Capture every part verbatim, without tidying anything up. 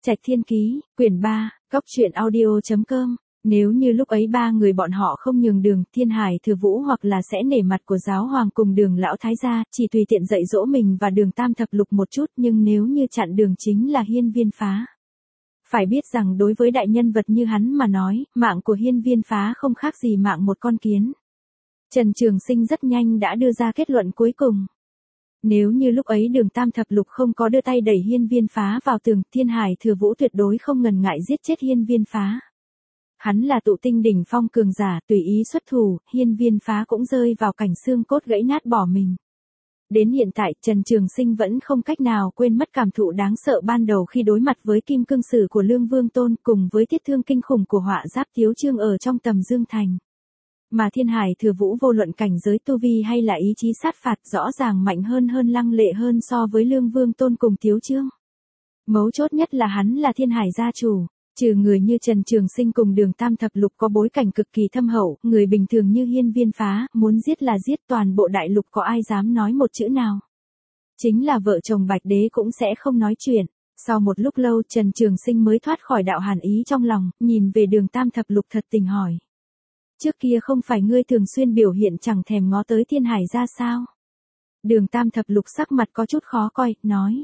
Trạch Thiên Ký, quyển ba, cóc truyện audio chấm com. Nếu như lúc ấy ba người bọn họ không nhường đường, Thiên Hải Thừa Vũ hoặc là sẽ nể mặt của giáo hoàng cùng Đường lão thái gia, chỉ tùy tiện dạy dỗ mình và Đường Tam Thập Lục một chút, nhưng nếu như chặn đường chính là Hiên Viên Phá. Phải biết rằng đối với đại nhân vật như hắn mà nói, mạng của Hiên Viên Phá không khác gì mạng một con kiến. Trần Trường Sinh rất nhanh đã đưa ra kết luận cuối cùng. Nếu như lúc ấy Đường Tam Thập Lục không có đưa tay đẩy Hiên Viên Phá vào tường, Thiên Hải Thừa Vũ tuyệt đối không ngần ngại giết chết Hiên Viên Phá. Hắn là tụ tinh đỉnh phong cường giả, tùy ý xuất thủ, Hiên Viên Phá cũng rơi vào cảnh xương cốt gãy nát bỏ mình. Đến hiện tại, Trần Trường Sinh vẫn không cách nào quên mất cảm thụ đáng sợ ban đầu khi đối mặt với kim cương sử của Lương Vương Tôn cùng với tiết thương kinh khủng của Họa Giáp Thiếu Chương ở trong Tầm Dương Thành. Mà Thiên Hải Thừa Vũ vô luận cảnh giới tu vi hay là ý chí sát phạt rõ ràng mạnh hơn hơn lăng lệ hơn so với Lương Vương Tôn cùng Thiếu Chương. Mấu chốt nhất là hắn là Thiên Hải gia chủ. Trừ người như Trần Trường Sinh cùng Đường Tam Thập Lục có bối cảnh cực kỳ thâm hậu, người bình thường như Hiên Viên Phá, muốn giết là giết, toàn bộ đại lục có ai dám nói một chữ nào. Chính là vợ chồng Bạch Đế cũng sẽ không nói chuyện. Sau một lúc lâu Trần Trường Sinh mới thoát khỏi đạo hàn ý trong lòng, nhìn về Đường Tam Thập Lục thật tình hỏi. Trước kia không phải ngươi thường xuyên biểu hiện chẳng thèm ngó tới Thiên Hải ra sao? Đường Tam Thập Lục sắc mặt có chút khó coi, nói.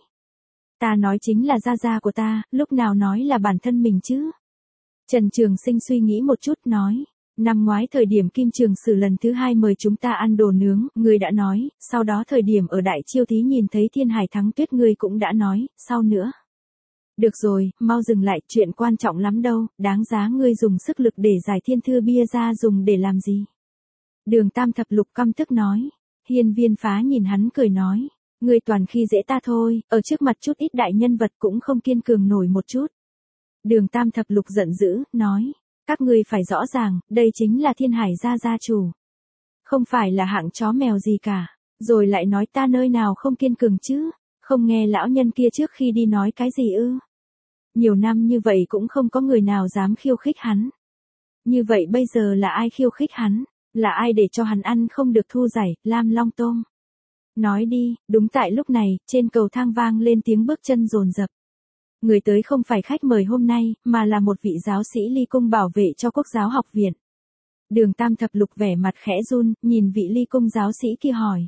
Ta nói chính là gia gia của ta, lúc nào nói là bản thân mình chứ? Trần Trường Sinh suy nghĩ một chút nói. Năm ngoái thời điểm Kim Trường Sử lần thứ hai mời chúng ta ăn đồ nướng, ngươi đã nói, sau đó thời điểm ở Đại Chiêu Thí nhìn thấy Thiên Hải thắng tuyết ngươi cũng đã nói, sau nữa. Được rồi, mau dừng lại, chuyện quan trọng lắm đâu, đáng giá ngươi dùng sức lực để giải thiên thư bia ra dùng để làm gì? Đường Tam Thập Lục căm tức nói. Hiên Viên Phá nhìn hắn cười nói. Ngươi toàn khi dễ ta thôi, ở trước mặt chút ít đại nhân vật cũng không kiên cường nổi một chút. Đường Tam Thập Lục giận dữ, nói. Các ngươi phải rõ ràng, đây chính là Thiên Hải gia gia chủ. Không phải là hạng chó mèo gì cả. Rồi lại nói ta nơi nào không kiên cường chứ, không nghe lão nhân kia trước khi đi nói cái gì ư. Nhiều năm như vậy cũng không có người nào dám khiêu khích hắn. Như vậy bây giờ là ai khiêu khích hắn, là ai để cho hắn ăn không được thu giải, Lam Long Tôm. Nói đi, đúng tại lúc này, trên cầu thang vang lên tiếng bước chân dồn dập. Người tới không phải khách mời hôm nay, mà là một vị giáo sĩ ly cung bảo vệ cho Quốc giáo học viện. Đường Tam Thập Lục vẻ mặt khẽ run, nhìn vị ly cung giáo sĩ kia hỏi.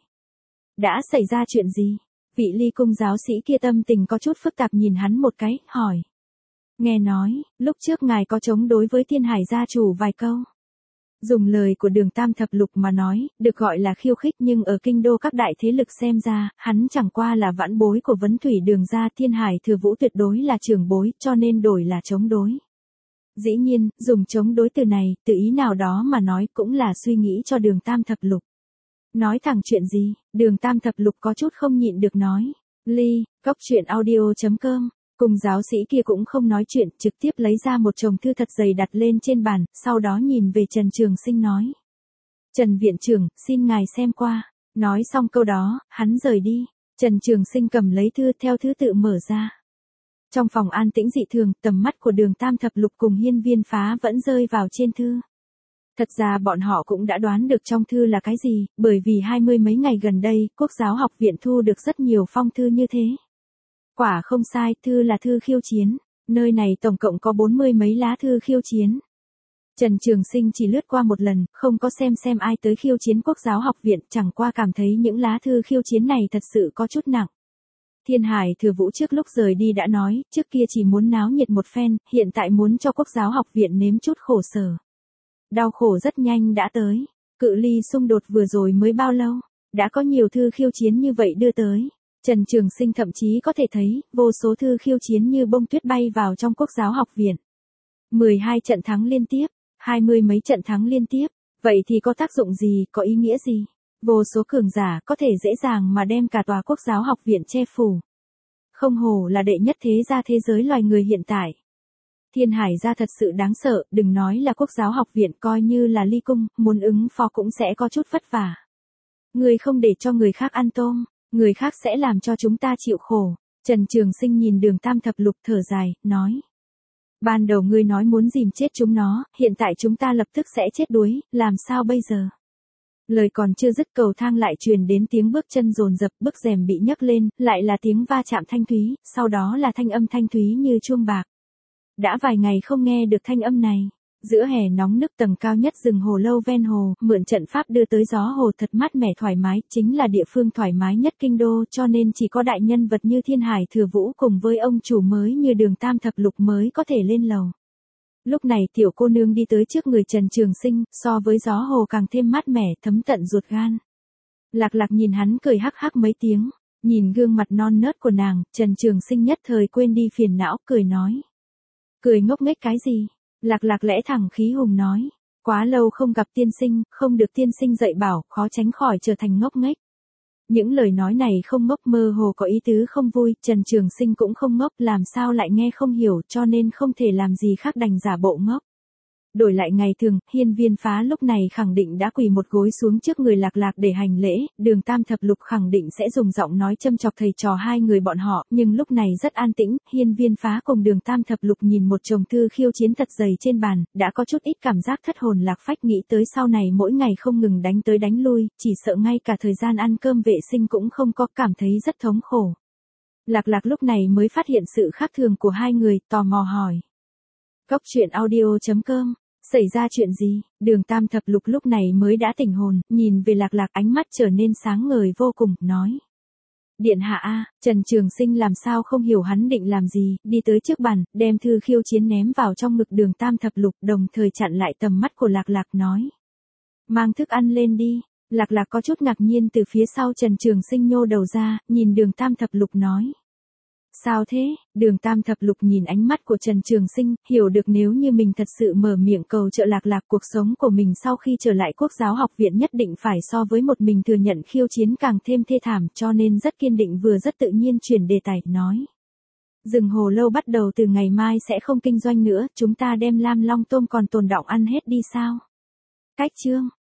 Đã xảy ra chuyện gì? Vị ly cung giáo sĩ kia tâm tình có chút phức tạp nhìn hắn một cái, hỏi. Nghe nói, lúc trước ngài có chống đối với Thiên Hải gia chủ vài câu. Dùng lời của Đường Tam Thập Lục mà nói, được gọi là khiêu khích nhưng ở kinh đô các đại thế lực xem ra, hắn chẳng qua là vãn bối của Vấn Thủy Đường gia, Thiên Hải Thừa Vũ tuyệt đối là trưởng bối, cho nên đổi là chống đối. Dĩ nhiên, dùng chống đối từ này, từ ý nào đó mà nói cũng là suy nghĩ cho Đường Tam Thập Lục. Nói thẳng chuyện gì, Đường Tam Thập Lục có chút không nhịn được nói. Ly, cóc truyện audio chấm com. Cùng giáo sĩ kia cũng không nói chuyện, trực tiếp lấy ra một chồng thư thật dày đặt lên trên bàn, sau đó nhìn về Trần Trường Sinh nói. Trần viện trưởng, xin ngài xem qua. Nói xong câu đó, hắn rời đi. Trần Trường Sinh cầm lấy thư theo thứ tự mở ra. Trong phòng an tĩnh dị thường, tầm mắt của Đường Tam Thập Lục cùng Hiên Viên Phá vẫn rơi vào trên thư. Thật ra bọn họ cũng đã đoán được trong thư là cái gì, bởi vì hai mươi mấy ngày gần đây, Quốc giáo học viện thu được rất nhiều phong thư như thế. Quả không sai, thư là thư khiêu chiến, nơi này tổng cộng có bốn mươi mấy lá thư khiêu chiến. Trần Trường Sinh chỉ lướt qua một lần, không có xem xem ai tới khiêu chiến Quốc giáo học viện, chẳng qua cảm thấy những lá thư khiêu chiến này thật sự có chút nặng. Thiên Hải Thừa Vũ trước lúc rời đi đã nói, trước kia chỉ muốn náo nhiệt một phen, hiện tại muốn cho Quốc giáo học viện nếm chút khổ sở. Đau khổ rất nhanh đã tới, cự ly xung đột vừa rồi mới bao lâu, đã có nhiều thư khiêu chiến như vậy đưa tới. Trần Trường Sinh thậm chí có thể thấy, vô số thư khiêu chiến như bông tuyết bay vào trong Quốc giáo học viện. mười hai trận thắng liên tiếp, hai mươi mấy trận thắng liên tiếp, vậy thì có tác dụng gì, có ý nghĩa gì? Vô số cường giả có thể dễ dàng mà đem cả tòa Quốc giáo học viện che phủ. Không hổ là đệ nhất thế gia thế giới loài người hiện tại. Thiên Hải gia thật sự đáng sợ, đừng nói là Quốc giáo học viện, coi như là ly cung, muốn ứng phó cũng sẽ có chút vất vả. Người không để cho người khác ăn tôm, người khác sẽ làm cho chúng ta chịu khổ. Trần Trường Sinh nhìn Đường Tam Thập Lục thở dài, nói. Ban đầu ngươi nói muốn dìm chết chúng nó, hiện tại chúng ta lập tức sẽ chết đuối, làm sao bây giờ? Lời còn chưa dứt cầu thang lại truyền đến tiếng bước chân dồn dập, bức rèm bị nhấc lên, lại là tiếng va chạm thanh thúy, sau đó là thanh âm thanh thúy như chuông bạc. Đã vài ngày không nghe được thanh âm này. Giữa hè nóng nức tầng cao nhất rừng hồ lâu ven hồ, mượn trận pháp đưa tới gió hồ thật mát mẻ thoải mái, chính là địa phương thoải mái nhất kinh đô, cho nên chỉ có đại nhân vật như Thiên Hải Thừa Vũ cùng với ông chủ mới như Đường Tam Thập Lục mới có thể lên lầu. Lúc này tiểu cô nương đi tới trước người Trần Trường Sinh, so với gió hồ càng thêm mát mẻ, thấm tận ruột gan. Lạc Lạc nhìn hắn cười hắc hắc mấy tiếng, nhìn gương mặt non nớt của nàng, Trần Trường Sinh nhất thời quên đi phiền não, cười nói. Cười ngốc nghếch cái gì? Lạc Lạc lẽ thẳng khí hùng nói. Quá lâu không gặp tiên sinh, không được tiên sinh dạy bảo, khó tránh khỏi trở thành ngốc nghếch. Những lời nói này không ngốc, mơ hồ có ý tứ không vui, Trần Trường Sinh cũng không ngốc, làm sao lại nghe không hiểu, cho nên không thể làm gì khác đành giả bộ ngốc. Đổi lại ngày thường, Hiên Viên Phá lúc này khẳng định đã quỳ một gối xuống trước người Lạc Lạc để hành lễ, Đường Tam Thập Lục khẳng định sẽ dùng giọng nói châm chọc thầy trò hai người bọn họ, nhưng lúc này rất an tĩnh, Hiên Viên Phá cùng Đường Tam Thập Lục nhìn một chồng thư khiêu chiến thật dày trên bàn, đã có chút ít cảm giác thất hồn lạc phách, nghĩ tới sau này mỗi ngày không ngừng đánh tới đánh lui, chỉ sợ ngay cả thời gian ăn cơm vệ sinh cũng không có, cảm thấy rất thống khổ. Lạc Lạc lúc này mới phát hiện sự khác thường của hai người, tò mò hỏi. Cốc truyện audio chấm com Xảy ra chuyện gì? Đường Tam Thập Lục lúc này mới đã tỉnh hồn, nhìn về Lạc Lạc, ánh mắt trở nên sáng ngời vô cùng, nói. Điện hạ a, Trần Trường Sinh làm sao không hiểu hắn định làm gì, đi tới trước bàn, đem thư khiêu chiến ném vào trong ngực Đường Tam Thập Lục, đồng thời chặn lại tầm mắt của Lạc Lạc, nói. Mang thức ăn lên đi. Lạc Lạc có chút ngạc nhiên, từ phía sau Trần Trường Sinh nhô đầu ra, nhìn Đường Tam Thập Lục nói. Sao thế? Đường Tam Thập Lục nhìn ánh mắt của Trần Trường Sinh, hiểu được nếu như mình thật sự mở miệng cầu trợ Lạc Lạc, cuộc sống của mình sau khi trở lại Quốc giáo học viện nhất định phải so với một mình thừa nhận khiêu chiến càng thêm thê thảm, cho nên rất kiên định vừa rất tự nhiên chuyển đề tài, nói. Rừng hồ lâu bắt đầu từ ngày mai sẽ không kinh doanh nữa, chúng ta đem Lam Long tôm còn tồn đọng ăn hết đi sao? Cách chương.